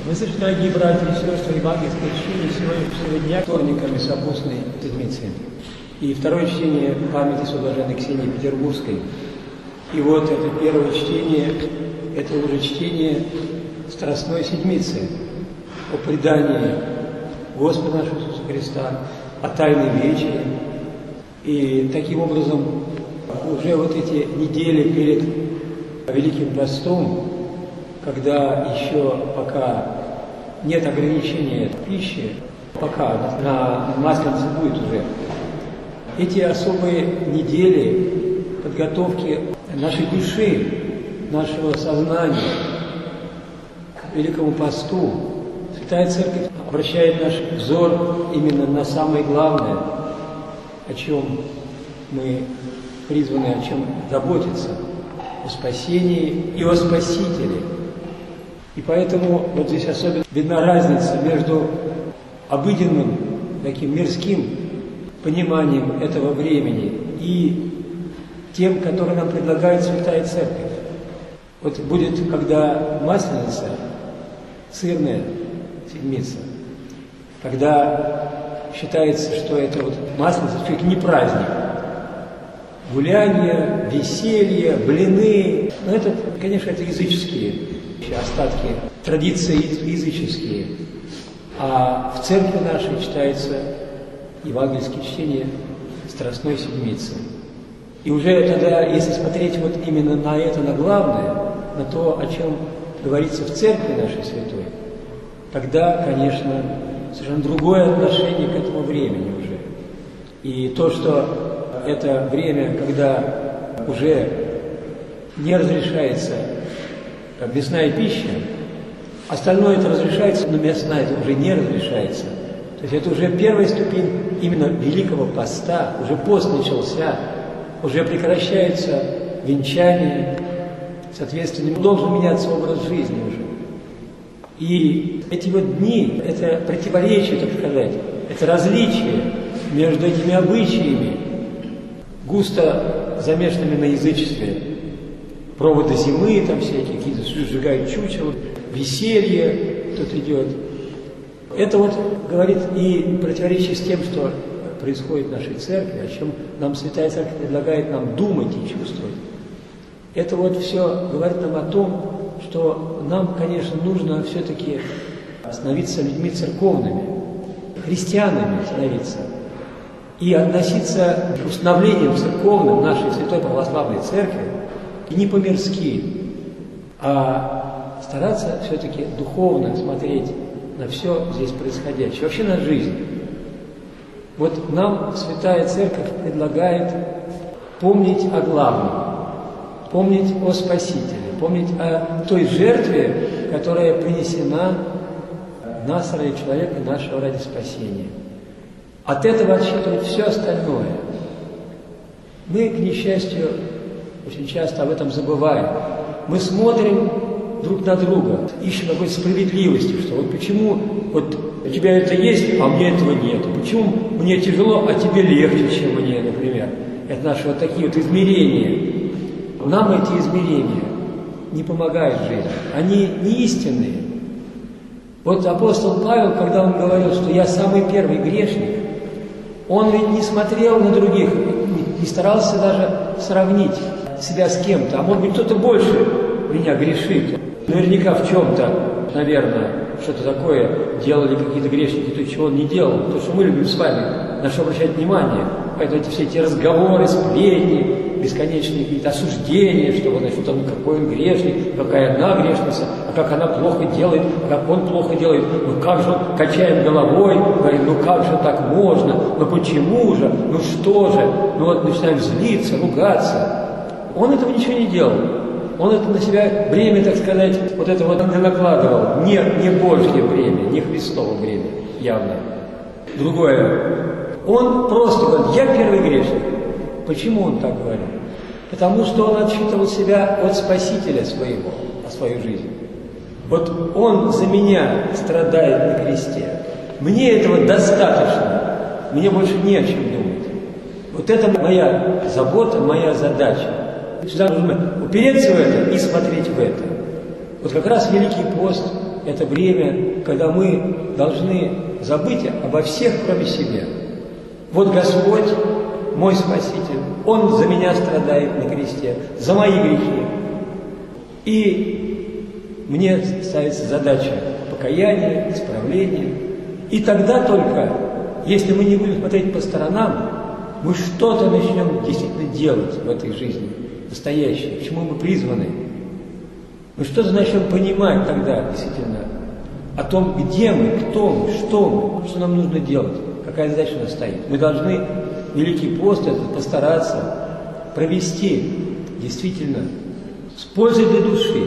Вы слышите, дорогие братья и сестры, евангельское чтение сегодняшнего дня, вторниками сопутственной седмицы. И второе чтение памяти Святой Ксении Петербургской. И вот это первое чтение, это уже чтение Страстной Седмицы о предании Господа нашего Иисуса Христа, о Тайной Вечере. И таким образом уже вот эти недели перед Великим Постом, когда еще пока нет ограничения пищи, пока на Масленицу будет уже, эти особые недели подготовки нашей души, нашего сознания к Великому Посту, Святая Церковь обращает наш взор именно на самое главное, о чем мы призваны, о чем заботиться, о спасении и о Спасителе. И поэтому вот здесь особенно видна разница между обыденным, таким мирским пониманием этого времени и тем, которое нам предлагает Святая Церковь. Вот будет, когда Масленица, сырная седмица, когда считается, что это вот Масленица чуть ли не праздник. Гуляние, веселье, блины. Но это, конечно, это языческие остатки, традиции языческие. А в церкви нашей читается евангельское чтение Страстной Седмицы. И уже тогда, если смотреть вот именно на это, на главное, на то, о чем говорится в церкви нашей святой, тогда, конечно, совершенно другое отношение к этому времени уже. И то, что это время, когда уже не разрешается мясная пища, остальное это разрешается, но мясная это уже не разрешается. То есть это уже первая ступень именно Великого Поста, уже пост начался, уже прекращается венчание, соответственно, должен меняться образ жизни уже. И эти вот дни, это противоречие, так сказать, это различие между этими обычаями, густо замешанными на язычестве, проводы зимы, там всякие, какие-то сжигают чучело, веселье тут идет. Это вот говорит и противоречие с тем, что происходит в нашей церкви, о чем нам Святая Церковь предлагает нам думать и чувствовать. Это вот все говорит нам о том, что нам, конечно, нужно все-таки становиться людьми церковными, христианами становиться, и относиться к установлениям церковным нашей Святой Православной Церкви и не по-мирски, а стараться все-таки духовно смотреть на все здесь происходящее, вообще на жизнь. Вот нам Святая Церковь предлагает помнить о главном, помнить о Спасителе, помнить о той жертве, которая принесена нас ради человека, нашего ради спасения. От этого отсчитывать все остальное. Мы, к несчастью, очень часто об этом забываем. Мы смотрим друг на друга, ищем какой-то справедливости, что вот почему вот у тебя это есть, а мне этого нет. Почему мне тяжело, а тебе легче, чем мне, например. Это наши вот такие вот измерения. Нам эти измерения не помогают в жизни. Они не истинные. Вот апостол Павел, когда он говорил, что я самый первый грешник, он ведь не смотрел на других, не старался даже сравнить себя с кем-то. А может быть, кто-то больше меня грешит. Наверняка в чем-то, наверное, что-то такое делали какие-то грешники, то, чего он не делал. То, что мы любим с вами, на что обращать внимание. Поэтому все эти разговоры, сплетни, бесконечные какие-то осуждения, что вот, значит, он, какой он грешник, какая одна грешница, а как она плохо делает, а как он плохо делает. Ну как же он, качаем головой, говорим, ну как же так можно, ну почему же, ну что же, ну вот начинаем злиться, ругаться. Он этого ничего не делал. Он это на себя бремя, так сказать, вот это вот не накладывал. Не Божье бремя, не Христово бремя, явно. Другое. Он просто говорит, я первый грешник. Почему он так говорил? Потому что он отсчитывал себя от Спасителя своего, о свою жизнь. Вот он за меня страдает на кресте. Мне этого достаточно. Мне больше не о чем думать. Вот это моя забота, моя задача. Сюда нужно упереться в это и смотреть в это. Вот как раз Великий пост – это время, когда мы должны забыть обо всех, кроме себя. Вот Господь, мой Спаситель, Он за меня страдает на кресте, за мои грехи. И мне ставится задача покаяния, исправления. И тогда только, если мы не будем смотреть по сторонам, мы что-то начнем действительно делать в этой жизни, настоящее, к чему мы призваны. Мы что-то начнем понимать тогда, действительно, о том, где мы, кто мы, что нам нужно делать, какая задача у нас стоит. Мы должны Великий пост этот постараться провести действительно с пользой для души.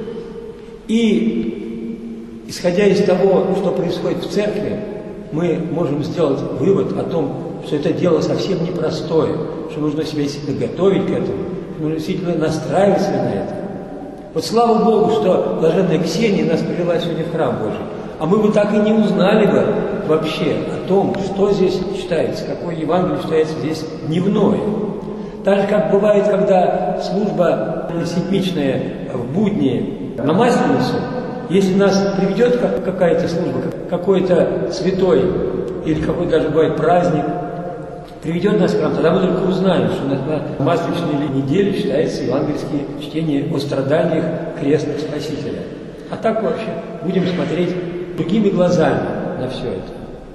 И, исходя из того, что происходит в церкви, мы можем сделать вывод о том, что это дело совсем непростое, что нужно себя действительно готовить к этому, нужно действительно настраивать себя на это. Вот слава Богу, что блаженная Ксения нас привела сегодня в храм Божий. А мы бы так и не узнали бы вообще о том, что здесь читается, какое Евангелие читается здесь дневное. Так же, как бывает, когда служба седмичная в будни на Масленицу, если нас приведет какая-то служба, какой-то святой или какой-то даже бывает праздник, приведет нас в храм, тогда мы только узнаем, что на Масленичной неделе читается евангельские чтения о страданиях крестных Спасителя. А так вообще будем смотреть другими глазами на все это.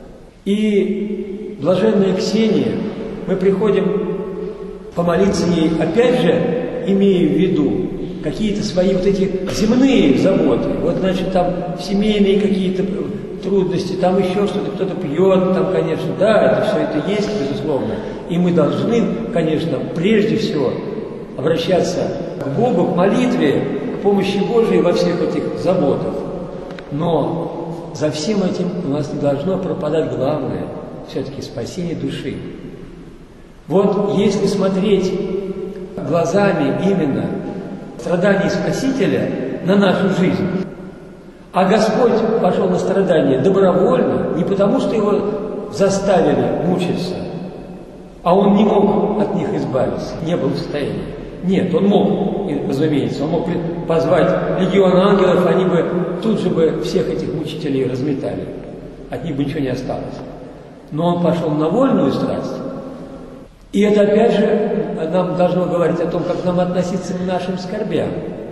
И блаженная Ксения, мы приходим помолиться ей, опять же, имея в виду какие-то свои вот эти земные заботы. Вот, значит, там семейные какие-то трудности, там еще что-то, кто-то пьет, там, конечно, да, это все это есть, безусловно. И мы должны, конечно, прежде всего обращаться к Богу, к молитве, к помощи Божией во всех этих заботах. Но за всем этим у нас не должно пропадать главное, все-таки спасение души. Вот если смотреть глазами именно страданий Спасителя на нашу жизнь, а Господь пошел на страдания добровольно, не потому что его заставили мучиться, а он не мог от них избавиться, не был в состоянии. Нет, он мог, разумеется, он мог позвать легион ангелов, они бы тут же бы всех этих мучителей разметали, от них бы ничего не осталось. Но он пошел на вольную страсть. И это, опять же, нам должно говорить о том, как нам относиться к нашим скорбям.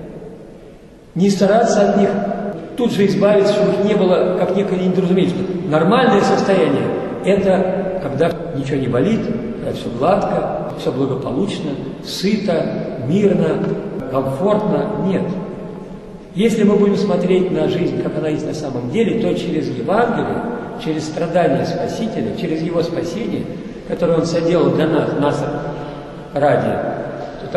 Не стараться от них тут же избавиться, чтобы их не было, как некое недоразумение. Нормальное состояние – это когда ничего не болит, когда все гладко, все благополучно, сыто, мирно, комфортно. Нет. Если мы будем смотреть на жизнь, как она есть на самом деле, то через Евангелие, через страдания Спасителя, через Его спасение, которое Он соделал для нас ради, то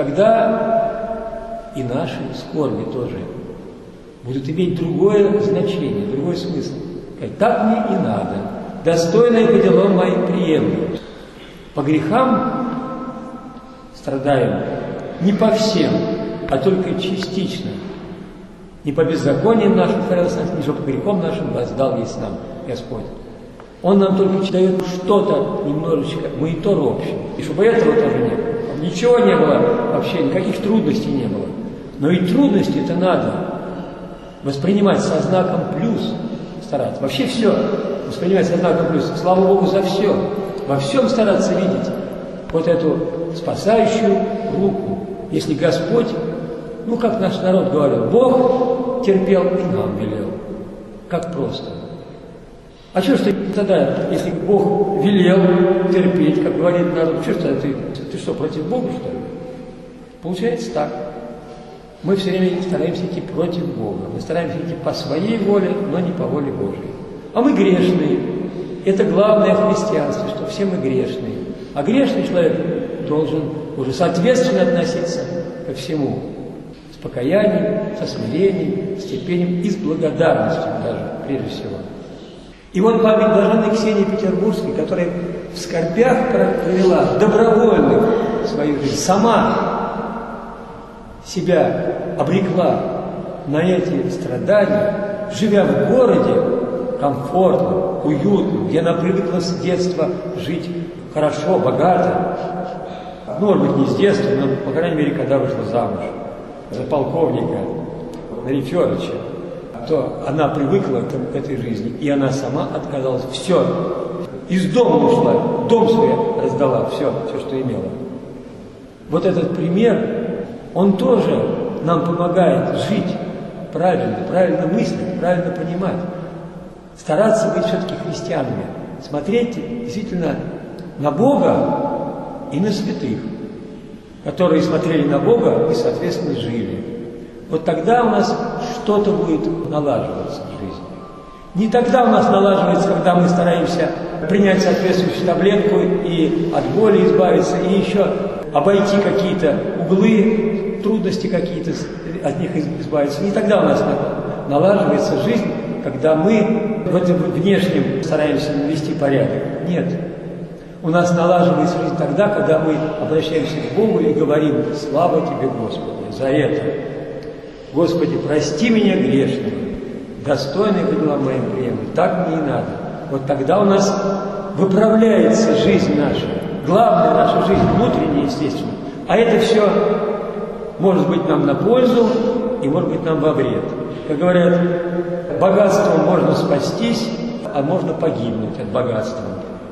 тогда и наши скорби тоже будут иметь другое значение, другой смысл. Так мне и надо. Достойное по делам моим приемлю. По грехам страдаем не по всем, а только частично. Не по беззакониям нашим, не по грехам нашим воздал есть нам Господь. Он нам только дает что-то немножечко, мы и то ропщим. И чтобы этого тоже не было. Ничего не было вообще, никаких трудностей не было. Но и трудности-то надо воспринимать со знаком плюс, стараться. Вообще все воспринимать со знаком плюс. Слава Богу за все. Во всем стараться видеть вот эту спасающую руку. Если Господь, как наш народ говорил, Бог терпел и нам велел. Как просто. А что ж ты тогда, если Бог велел терпеть, как говорит народ, что ж тогда ты что, против Бога, что ли? Получается так. Мы все время стараемся идти против Бога. Мы стараемся идти по своей воле, но не по воле Божьей. А мы грешные. Это главное в христианстве, что все мы грешные. А грешный человек должен уже соответственно относиться ко всему. С покаянием, со смирением, с терпением и с благодарностью даже, прежде всего. И вот память блаженной Ксении Петербургской, которая в скорбях провела добровольно свою жизнь, сама себя обрекла на эти страдания, живя в городе комфортно, уютно, где она привыкла с детства жить хорошо, богато. Может быть, не с детства, но, по крайней мере, когда вышла замуж за полковника Марии Федоровича, то она привыкла к этой жизни, и она сама отказалась. Все, из дома ушла, дом свой раздала, все, что имела. Вот этот пример, он тоже нам помогает жить правильно мыслить, правильно понимать, стараться быть все-таки христианами, смотреть действительно на Бога и на святых, которые смотрели на Бога и, соответственно, жили. Вот тогда у нас что-то будет налаживаться в жизни. Не тогда у нас налаживается, когда мы стараемся принять соответствующую таблетку и от боли избавиться, и еще обойти какие-то углы, трудности какие-то, от них избавиться. Не тогда у нас налаживается жизнь, когда мы в этом внешнем стараемся навести порядок. Нет. У нас налаживается жизнь тогда, когда мы обращаемся к Богу и говорим: «Слава Тебе, Господи, за это! Господи, прости меня грешного, достойный по делам моим приемлем, так мне и надо». Вот тогда у нас выправляется жизнь наша, главная наша жизнь, внутренняя, естественно. А это все может быть нам на пользу и может быть нам во вред. Как говорят, богатством можно спастись, а можно погибнуть от богатства.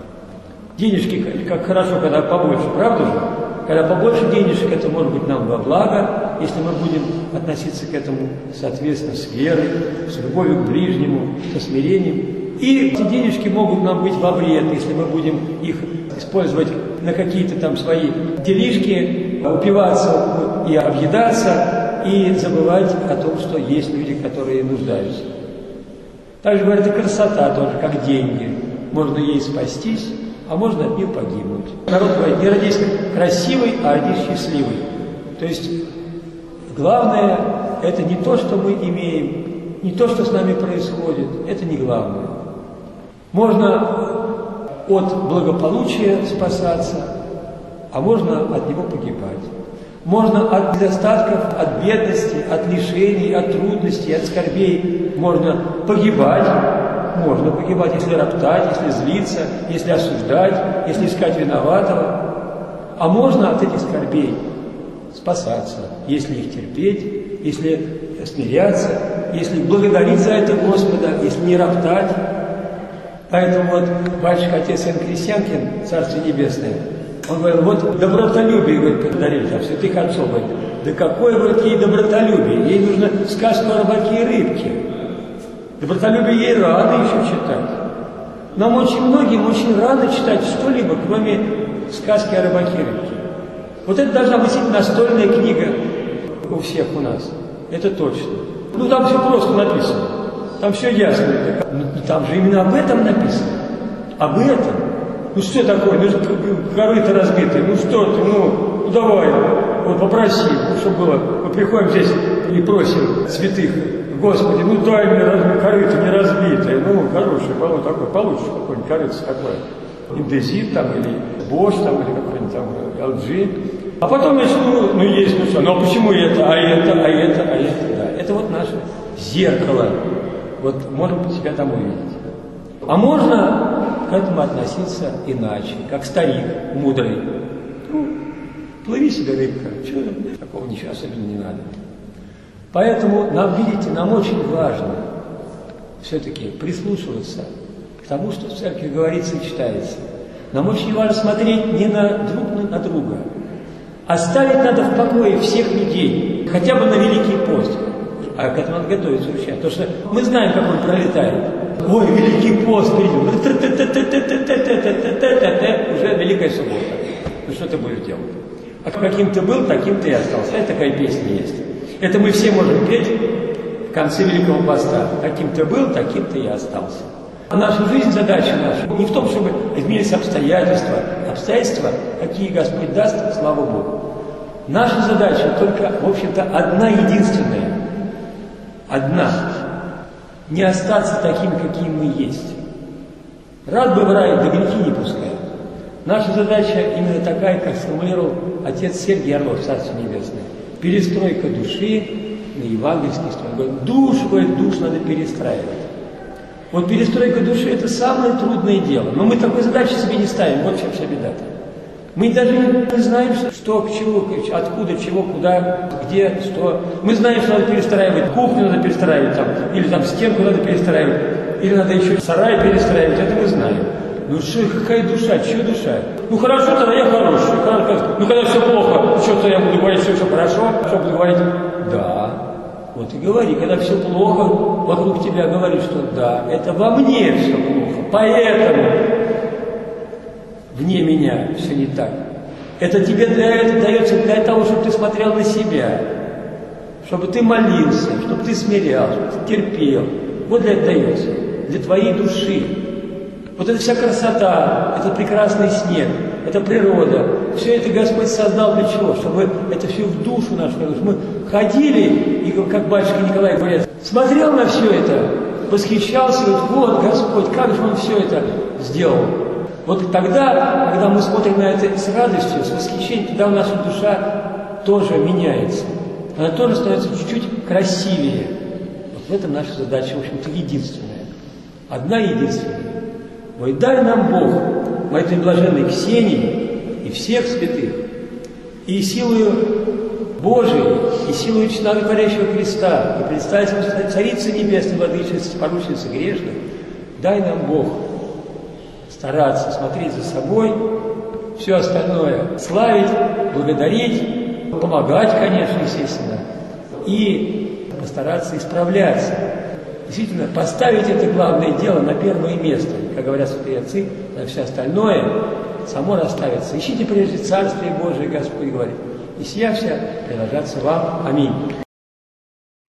Денежки, как хорошо, когда побольше, правда же? Когда побольше денежек, это может быть нам во благо, если мы будем относиться к этому, соответственно, с верой, с любовью к ближнему, со смирением. И эти денежки могут нам быть во вред, если мы будем их использовать на какие-то там свои делишки, упиваться и объедаться, и забывать о том, что есть люди, которые нуждаются. Также говорят, и красота тоже, как деньги. Можно ей спастись, а можно от нее погибнуть. Народ говорит: не родись красивый, а родись счастливый. То есть главное – это не то, что мы имеем, не то, что с нами происходит, это не главное. Можно от благополучия спасаться, а можно от него погибать. Можно от недостатков, от бедности, от лишений, от трудностей, от скорбей можно погибать. Можно погибать, если роптать, если злиться, если осуждать, если искать виноватого. А можно от этих скорбей спасаться, если их терпеть, если смиряться, если благодарить за это Господа, если не роптать. Поэтому вот батюшка отец Н. Крестьянкин, Царствие Небесное, он говорил: вот добротолюбие, говорит, подарили там святых отцов. Говорит, да какое, говорит, ей добротолюбие? Ей нужно сказку о рыбаке и рыбке. Добротолюбие ей рано еще читать. Нам очень многим очень рано читать что-либо, кроме сказки о рыбаке и рыбке. Вот это должна быть настольная книга у всех у нас. Это точно. Ну там все просто написано. Там все ясно. Но там же именно об этом написано. Об этом. Ну что такое? Ну корыто разбитое. Ну что ты? Ну давай. Вот попроси. Ну чтобы было. Мы приходим здесь и просим святых: Господи, ну дай мне корыто не разбитое. Ну хорошее, по-моему, такое. Получишь какое-нибудь корыто такое. Индезит там или Бош там или какой-нибудь там LG. А потом значит, ну есть, ну что, ну а почему это, а это, да. Это вот наше зеркало. Вот можем себя там увидеть. А можно к этому относиться иначе, как старик мудрый. Ну, плыви себе, рыбка, чего такого ничего особенно не надо. Поэтому нам, видите, нам очень важно все-таки прислушиваться к тому, что в церкви говорится и читается. Нам очень важно смотреть не друг на друга. Оставить надо в покое всех людей, хотя бы на Великий пост. А к этому надо готовиться уже. Потому что мы знаем, как он пролетает. Ой, Великий пост придет. Уже Великая суббота. Ну что ты будешь делать? А каким ты был, таким ты и остался. Это такая песня есть. Это мы все можем петь в конце Великого поста. Каким ты был, таким ты и остался. А наша жизнь, задача наша не в том, чтобы изменились обстоятельства. Обстоятельства, какие Господь даст, слава Богу. Наша задача только, в общем-то, одна единственная. Одна. Не остаться такими, какие мы есть. Рад бы в рай, да грехи не пускай. Наша задача именно такая, как сформулировал отец Сергий Орлов, Царствие Небесное. Перестройка души на евангельский строй. Говорит, душу надо перестраивать. Вот перестройка души – это самое трудное дело. Но мы такой задачи себе не ставим. Вот в чем вся беда-то. Мы даже не знаем, что к чему, откуда, чего, куда, где, что. Мы знаем, что надо перестраивать кухню, надо перестраивать там, или там стенку надо перестраивать, или надо еще сарай перестраивать, это мы знаем. Ну что, какая душа, чья душа? Ну хорошо, тогда я хороший. Ну когда все плохо, что-то я буду говорить, что все хорошо, что буду говорить? Да. Вот и говори, когда все плохо вокруг тебя, говори, что да, это во мне все плохо, поэтому вне меня все не так. Это тебе дается для того, чтобы ты смотрел на себя, чтобы ты молился, чтобы ты смирял, чтобы ты терпел. Вот для этого дается, для твоей души. Вот эта вся красота, этот прекрасный снег, эта природа, все это Господь создал для чего? Чтобы это все в душу нашу, чтобы мы ходили, и, как батюшка Николай говорит, смотрел на все это, восхищался, говорит, вот Господь, как же Он все это сделал. Вот тогда, когда мы смотрим на это с радостью, с восхищением, тогда наша душа тоже меняется. Она тоже становится чуть-чуть красивее. Вот в этом наша задача, в общем-то, единственная. Одна единственная. Ой, дай нам Бог, моей блаженной Ксении и всех святых, и силою Божией, и силою человекотворящего Христа, и предстательства Царицы Небесной, Владычицы, поручницы грешных, дай нам Бог стараться смотреть за собой, все остальное славить, благодарить, помогать, конечно, естественно, и постараться исправляться. Действительно, поставить это главное дело на первое место. Как говорят святые отцы, на все остальное само расставится. Ищите прежде Царствие Божие, Господь говорит, и сия вся приложатся вам. Аминь.